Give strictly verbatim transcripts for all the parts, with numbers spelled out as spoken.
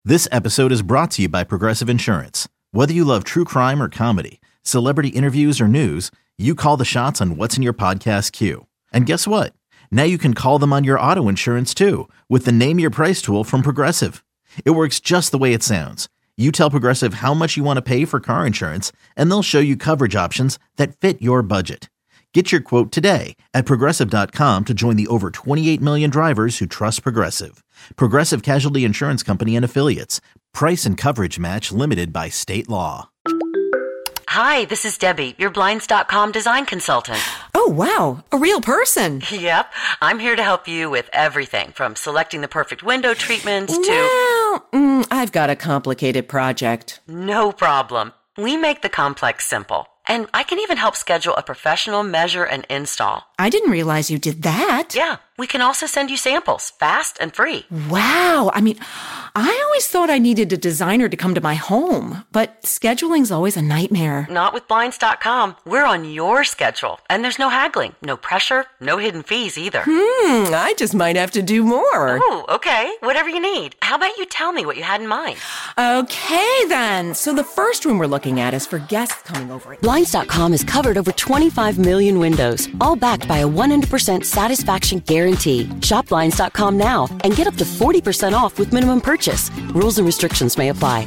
This episode is brought to you by Progressive Insurance. Whether you love true crime or comedy, celebrity interviews or news, you call the shots on what's in your podcast queue. And guess what? Now you can call them on your auto insurance too with the Name Your Price tool from Progressive. It works just the way it sounds. You tell Progressive how much you want to pay for car insurance, and they'll show you coverage options that fit your budget. Get your quote today at Progressive dot com to join the over twenty-eight million drivers who trust Progressive. Progressive Casualty Insurance Company and Affiliates. Price and coverage match limited by state law. Hi, this is Debbie, your Blinds dot com design consultant. Oh, wow, a real person. Yep, I'm here to help you with everything from selecting the perfect window treatments to... Well, mm, I've got a complicated project. No problem. We make the complex simple. And I can even help schedule a professional measure and install. I didn't realize you did that. Yeah, we can also send you samples, fast and free. Wow. I mean, I always thought I needed a designer to come to my home, but scheduling's always a nightmare. Not with Blinds dot com. We're on your schedule, and there's no haggling, no pressure, no hidden fees either. Hmm, I just might have to do more. Oh, okay. Whatever you need. How about you tell me what you had in mind? Okay, then. So the first room we're looking at is for guests coming over. Blinds dot com has covered over twenty-five million windows, all backed by a one hundred percent satisfaction guarantee. Shop Blinds dot com now and get up to forty percent off with minimum purchase. Rules and restrictions may apply.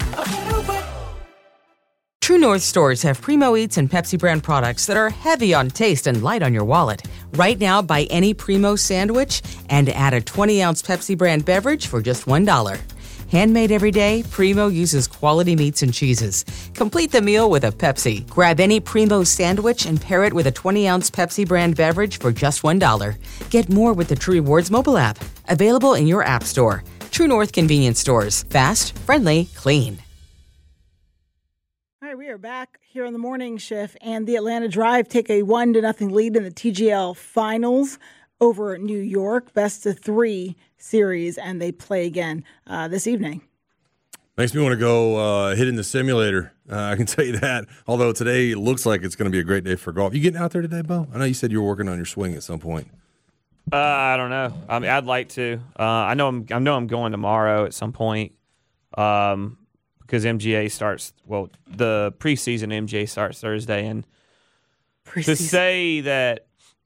True North stores have Primo Eats and Pepsi brand products that are heavy on taste and light on your wallet. Right now, buy any Primo sandwich and add a twenty ounce Pepsi brand beverage for just one dollar. Handmade every day, Primo uses quality meats and cheeses. Complete the meal with a Pepsi. Grab any Primo sandwich and pair it with a twenty ounce Pepsi brand beverage for just one dollar. Get more with the True Rewards mobile app. Available in your app store. True North convenience stores. Fast, friendly, clean. All right, we are back here on the morning shift, and the Atlanta Drive take a one to nothing lead in the T G L Finals over New York, best of three series, and they play again uh, this evening. Makes me want to go uh, hit in the simulator. Uh, I can tell you that. Although today it looks like it's going to be a great day for golf. You getting out there today, Bo? I know you said you were working on your swing at some point. Uh, I don't know. I mean, I'd like to. Uh, I know I'm. I know I'm going tomorrow at some point. Um, because M G A starts. Well, the preseason M G A starts Thursday, and Pre-season. to say that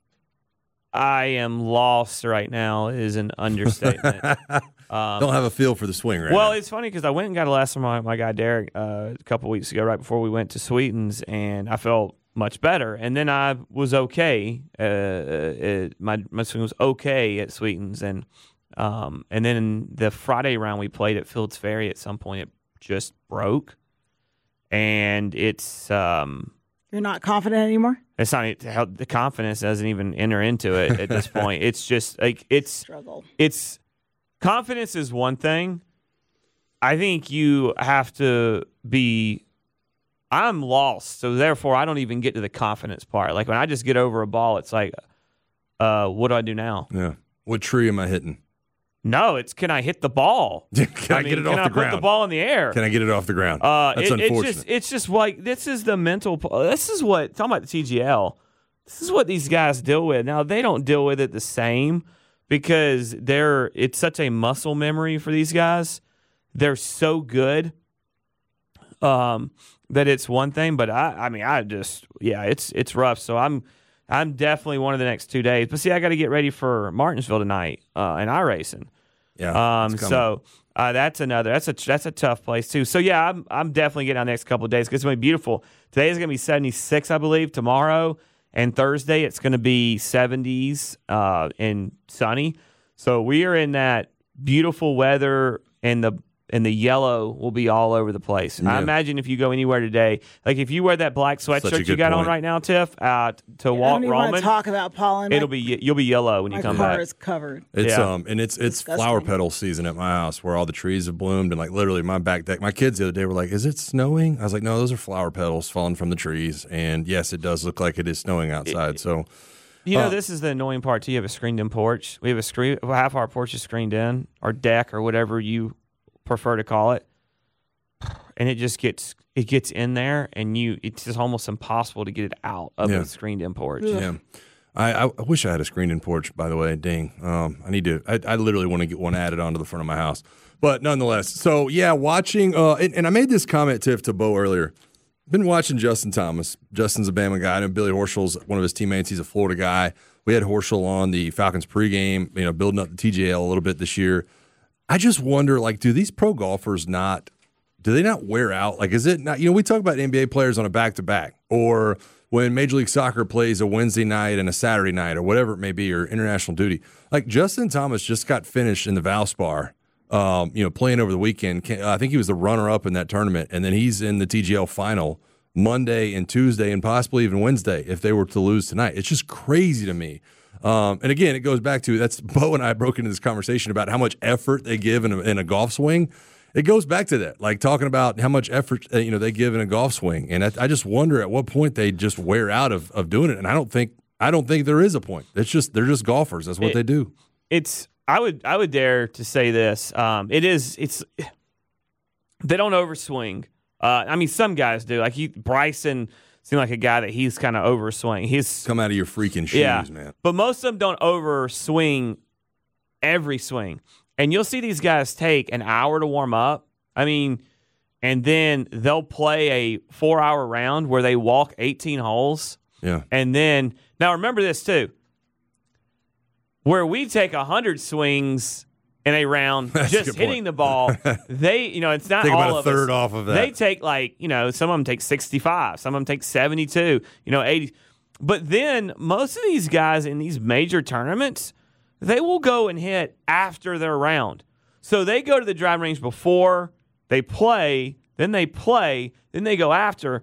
I am lost right now is an understatement. um, Don't have a feel for the swing right well, now. it's funny because I went and got a lesson from my, my guy Derek uh, a couple weeks ago, right before we went to Sweetens, and I felt much better. And then I was okay. Uh, it, my my swing was okay at Sweetens, and um, and then the Friday round we played at Fields Ferry. At some point, it just broke, and it's. Um, You're not confident anymore? It's not how the confidence doesn't even enter into it at this point. It's just like it's Struggle. It's confidence is one thing. I think you have to be. I'm lost, so therefore I don't even get to the confidence part. Like when I just get over a ball, it's like, uh, what do I do now? Yeah. What tree am I hitting? No, it's can I hit the ball? can I, I mean, get it can off I the put ground? the ball in the air? Can I get it off the ground? Uh, That's it, unfortunate. It's just, it's just like this is the mental. This is what talking about the T G L. This is what these guys deal with. Now they don't deal with it the same because they're. It's such a muscle memory for these guys. They're so good, um, that it's one thing. But I, I mean, I just, yeah, it's it's rough. So I'm, I'm definitely one of the next two days. But see, I got to get ready for Martinsville tonight uh, and iRacing. Yeah. Um. So uh, that's another. That's a that's a tough place too. So yeah, I'm I'm definitely getting out the next couple of days because it's gonna be beautiful. Today is gonna be seventy-six, I believe. Tomorrow and Thursday it's gonna be seventies uh, and sunny. So we are in that beautiful weather, and the and the yellow will be all over the place. Yeah. I imagine if you go anywhere today, like if you wear that black Such a sweatshirt you good got on point. right now, Tiff, uh, to I walk don't even want Roman, to talk about pollen. it'll my, be you'll be yellow when you my come car back. is covered. It's Yeah. um and it's it's Disgusting. flower petal season at my house where all the trees have bloomed, and like literally my back deck. My kids the other day were like, "Is it snowing?" I was like, "No, those are flower petals falling from the trees." And yes, it does look like it is snowing outside. So You know, Uh, this is the annoying part too. You have a screened-in porch. We have a screen. Half our porch is screened in, or deck, or whatever you prefer to call it. And it just gets it gets in there, and you it's just almost impossible to get it out of Yeah. the screened-in porch. yeah. I, I wish I had a screened-in porch, by the way. Dang. Um, I need to – I I literally want to get one added onto the front of my house. But nonetheless, so, yeah, watching uh, – and, and I made this comment, Tiff, to Bo earlier. Been watching Justin Thomas. Justin's a Bama guy. I know Billy Horschel's one of his teammates. He's a Florida guy. We had Horschel on the Falcons pregame, you know, building up the T J L a little bit this year. I just wonder, like, do these pro golfers not – do they not wear out? Like, is it not – you know, we talk about N B A players on a back-to-back or – when Major League Soccer plays a Wednesday night and a Saturday night or whatever it may be, or international duty. Like Justin Thomas just got finished in the Valspar, um, you know, playing over the weekend. I think he was the runner-up in that tournament, and then he's in the T G L final Monday and Tuesday and possibly even Wednesday if they were to lose tonight. It's just crazy to me. Um, and again, it goes back to, that's Bo and I broke into this conversation about how much effort they give in a, in a golf swing. It goes back to that, like talking about how much effort uh, you know they give in a golf swing, and I, I just wonder at what point they just wear out of, of doing it. And I don't think I don't think there is a point. It's just they're just golfers. That's what it, they do. It's I would I would dare to say this. Um, it is it's they don't overswing. Uh, I mean, some guys do. Like he, Bryson seemed like a guy that he's kind of overswing. He's come out of your freaking shoes, yeah, man. But most of them don't overswing every swing. And you'll see these guys take an hour to warm up. I mean, and then they'll play a four-hour round where they walk eighteen holes. Yeah. And then, now remember this too, where we take one hundred swings in a round That's just a good hitting point. the ball, they, you know, it's not take all about a of third us. off of that. They take like, you know, some of them take sixty-five, some of them take seventy-two, you know, eighty. But then most of these guys in these major tournaments, they will go and hit after their round. So they go to the driving range before, they play, then they play, then they go after.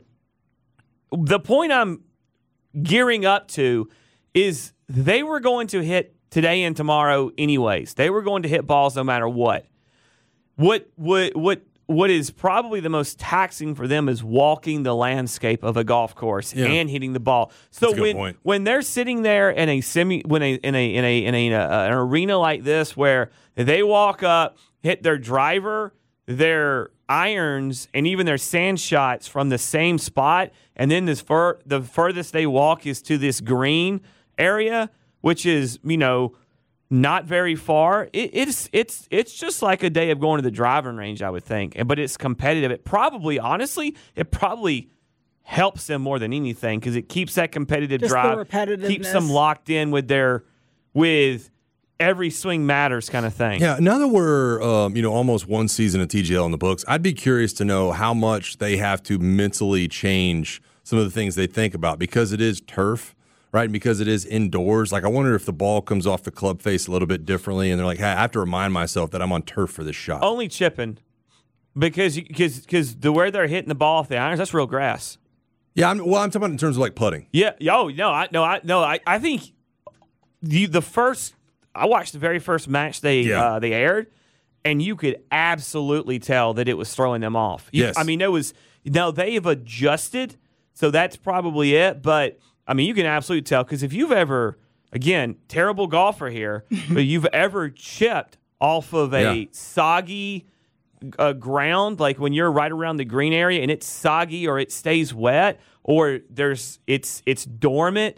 The point I'm gearing up to is they were going to hit today and tomorrow anyways. They were going to hit balls no matter what. What what what what is probably the most taxing for them is walking the landscape of a golf course yeah. and hitting the ball. So That's a good when point. when they're sitting there in a semi when a in a in a in a uh, an arena like this where they walk up, hit their driver, their irons, and even their sand shots from the same spot, and then this fur the furthest they walk is to this green area, which is, you know, not very far. It, it's it's it's just like a day of going to the driving range, I would think. But it's competitive. It probably, honestly, it probably helps them more than anything because it keeps that competitive just drive, the repetitiveness. keeps them locked in with their with every swing matters kind of thing. Yeah. Now that we're um, you know almost one season of T G L in the books, I'd be curious to know how much they have to mentally change some of the things they think about because it is turf. Right, and because it is indoors, like I wonder if the ball comes off the club face a little bit differently, and they're like, hey, I have to remind myself that I'm on turf for this shot. Only chipping, because because because the where they're hitting the ball off the irons, that's real grass. Yeah, I'm, well, I'm talking about in terms of like putting. Yeah, oh no, I no, I no, I, I think the the first I watched the very first match they Yeah. uh, they aired, and you could absolutely tell that it was throwing them off. You, Yes. I mean it was. Now they have adjusted, so that's probably it, but. I mean, you can absolutely tell because if you've ever, again, terrible golfer here, but you've ever chipped off of a Yeah. soggy uh, ground, like when you're right around the green area and it's soggy or it stays wet or there's it's it's dormant,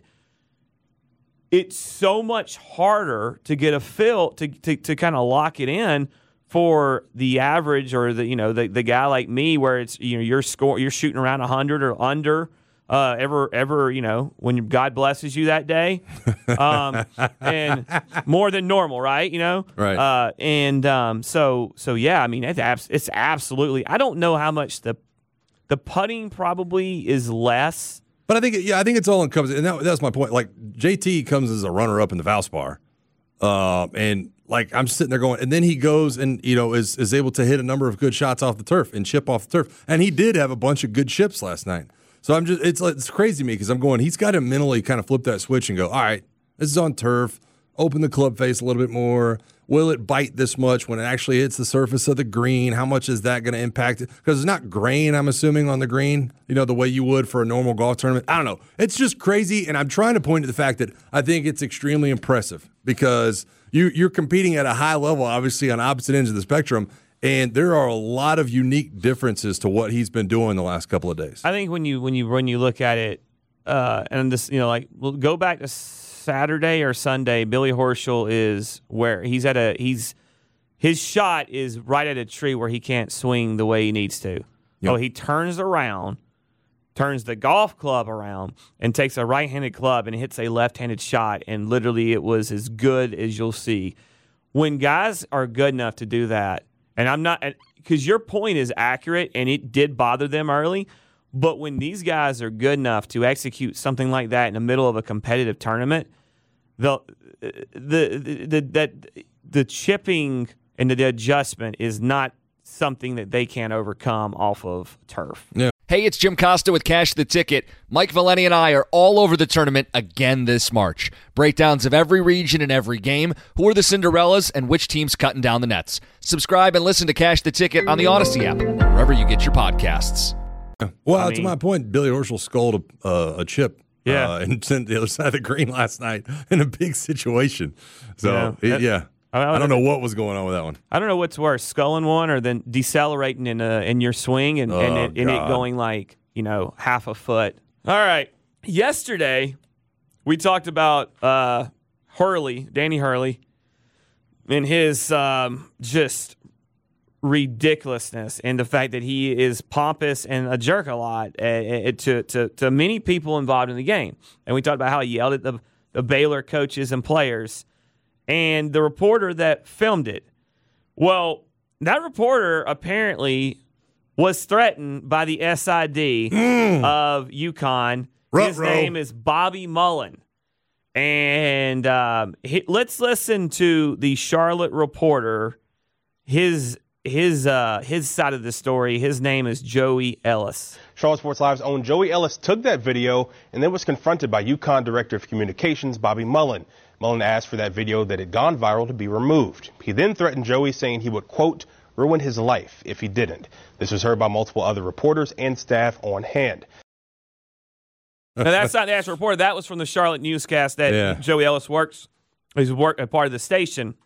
it's so much harder to get a feel to to, to kind of lock it in for the average or the you know the, the guy like me where it's you know you're score you're shooting around one hundred or under. Uh, ever, ever, you know, when God blesses you that day, um, and more than normal, right? You know, Right. Uh, and um, so, so yeah, I mean, it's, abs- it's absolutely. I don't know how much the the putting probably is less. But I think, yeah, I think it's all encompassing, and that, that's my point. Like J T comes as a runner-up in the Valspar, uh, and like I'm sitting there going, and then he goes and you know is is able to hit a number of good shots off the turf and chip off the turf, and he did have a bunch of good chips last night. So I'm just it's like it's crazy to me because I'm going. He's got to mentally kind of flip that switch and go, all right, this is on turf. Open the club face a little bit more. Will it bite this much when it actually hits the surface of the green? How much is that going to impact it? Because it's not grain, I'm assuming, on the green, you know, the way you would for a normal golf tournament. I don't know. It's just crazy, and I'm trying to point to the fact that I think it's extremely impressive because you, you're competing at a high level, obviously, on opposite ends of the spectrum, and there are a lot of unique differences to what he's been doing the last couple of days. I think when you when you when you look at it, uh, and this you know like we'll go back to Saturday or Sunday, Billy Horschel is where he's at a he's his shot is right at a tree where he can't swing the way he needs to. Yep. So he turns around, turns the golf club around, and takes a right-handed club and hits a left-handed shot, and literally it was as good as you'll see. When guys are good enough to do that, and I'm not because your point is accurate and it did bother them early, but when these guys are good enough to execute something like that in the middle of a competitive tournament, the the the, the that the chipping and the adjustment is not something that they can't overcome off of turf. Yeah. Hey, it's Jim Costa with Cash the Ticket. Mike Valeni and I are all over the tournament again this March. Breakdowns of every region and every game, who are the Cinderellas, and which team's cutting down the nets. Subscribe and listen to Cash the Ticket on the Odyssey app, wherever you get your podcasts. Well, I to mean, my point, Billy Horschel scored a, uh, a chip Yeah. uh, and sent the other side of the green last night in a big situation. So, Yeah. it- That- yeah. I I don't know what was going on with that one. I don't know what's worse, sculling one or then decelerating in a, in your swing and, and, Oh, it, and it God. going like, you know, half a foot. All right. Yesterday, we talked about uh, Hurley, Danny Hurley, and his um, just ridiculousness and the fact that he is pompous and a jerk a lot uh, uh, to, to, to many people involved in the game. And we talked about how he yelled at the, the Baylor coaches and players and the reporter that filmed it. Well, that reporter apparently was threatened by the S I D mm. of UConn. Ruh-roh. His name is Bobby Mullen. And um, he, let's listen to the Charlotte reporter, his his uh, his side of the story. His name is Joey Ellis. Charlotte Sports Live's own Joey Ellis took that video and then was confronted by UConn Director of Communications, Bobby Mullen. Mullen asked for that video that had gone viral to be removed. He then threatened Joey, saying he would, quote, ruin his life if he didn't. This was heard by multiple other reporters and staff on hand. Now, that's not the actual reporter. That was from the Charlotte newscast that yeah. Joey Ellis works. He's work, a part of the station.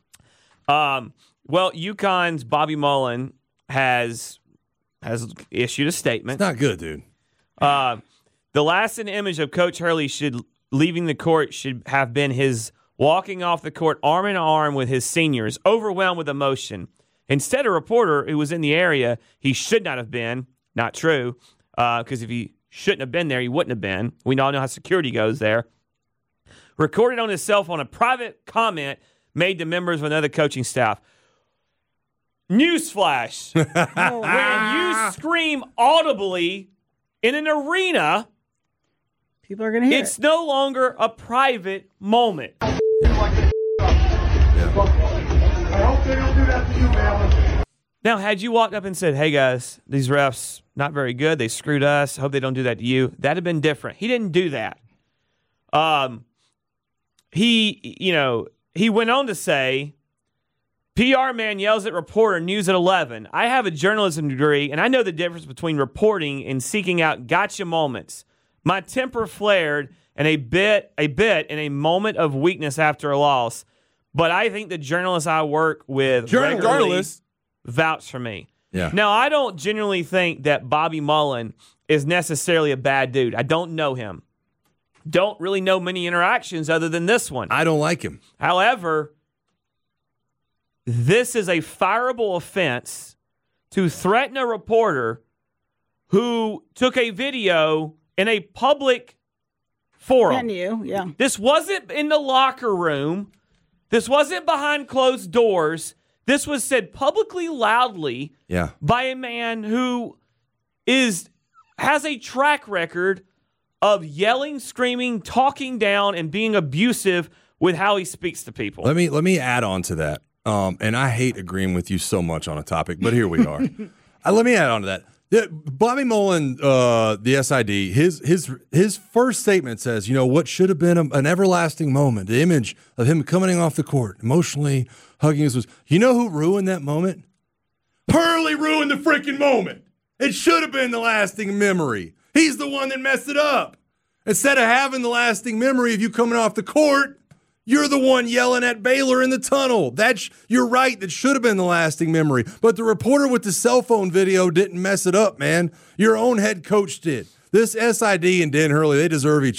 Um, well, UConn's Bobby Mullen has has issued a statement. It's not good, dude. Uh, the lasting image of Coach Hurley should leaving the court should have been his walking off the court arm in arm with his seniors, overwhelmed with emotion. Instead, a reporter who was in the area he should not have been. Not true, because uh, if he shouldn't have been there, he wouldn't have been. We all know how security goes there. Recorded on his cell phone a private comment made to members of another coaching staff. Newsflash. When you scream audibly in an arena, people are going to hear it's it. no longer a private moment. I hope they don't do that to you, man. Now, had you walked up and said, hey, guys, these refs, not very good. They screwed us. Hope they don't do that to you. That'd have been different. He didn't do that. Um, he, you know, he went on to say, P R man yells at reporter, news at eleven. I have a journalism degree, and I know the difference between reporting and seeking out gotcha moments. My temper flared and a bit, a bit in a moment of weakness after a loss. But I think the journalists I work with regularly vouch for me. Yeah. Now, I don't genuinely think that Bobby Mullen is necessarily a bad dude. I don't know him. Don't really know many interactions other than this one. I don't like him. However, this is a fireable offense to threaten a reporter who took a video in a public forum. Venue, yeah. This wasn't in the locker room. This wasn't behind closed doors. This was said publicly, loudly, yeah. by a man who is has a track record of yelling, screaming, talking down, and being abusive with how he speaks to people. Let me let me add on to that. Um, and I hate agreeing with you so much on a topic, but here we are. uh, let me add on to that. Yeah, Bobby Mullen, uh, the S I D, his his his first statement says, you know, what should have been a, an everlasting moment, the image of him coming off the court, emotionally hugging us was, you know who ruined that moment? Hurley ruined the freaking moment. It should have been the lasting memory. He's the one that messed it up. Instead of having the lasting memory of you coming off the court, you're the one yelling at Baylor in the tunnel. That's you're right. That should have been the lasting memory. But the reporter with the cell phone video didn't mess it up, man. Your own head coach did. This S I D and Dan Hurley, they deserve each other.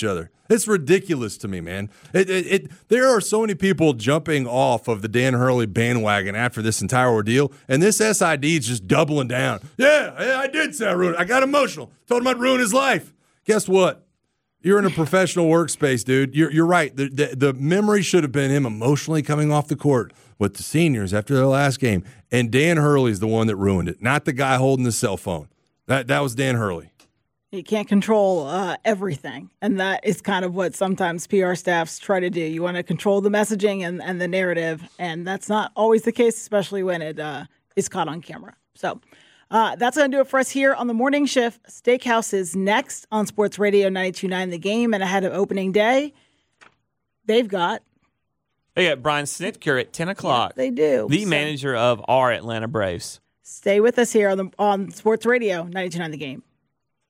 It's ridiculous to me, man. It, it, it, there are so many people jumping off of the Dan Hurley bandwagon after this entire ordeal, and this S I D is just doubling down. Yeah, yeah I did say I ruined it. I got emotional. Told him I'd ruin his life. Guess what? You're in a professional workspace, dude. You're, you're right. The, the, the memory should have been him emotionally coming off the court with the seniors after their last game, and Dan Hurley's the one that ruined it, not the guy holding the cell phone. That, that was Dan Hurley. You can't control uh, everything, and that is kind of what sometimes P R staffs try to do. You want to control the messaging and, and the narrative, and that's not always the case, especially when it uh, is caught on camera. So uh, that's going to do it for us here on the Morning Shift. Steakhouse is next on Sports Radio ninety-two point nine The Game, and ahead of opening day, they've got... They got Brian Snitker at ten o'clock. Yeah, they do. The so, manager of our Atlanta Braves. Stay with us here on, the, on Sports Radio ninety-two point nine The Game.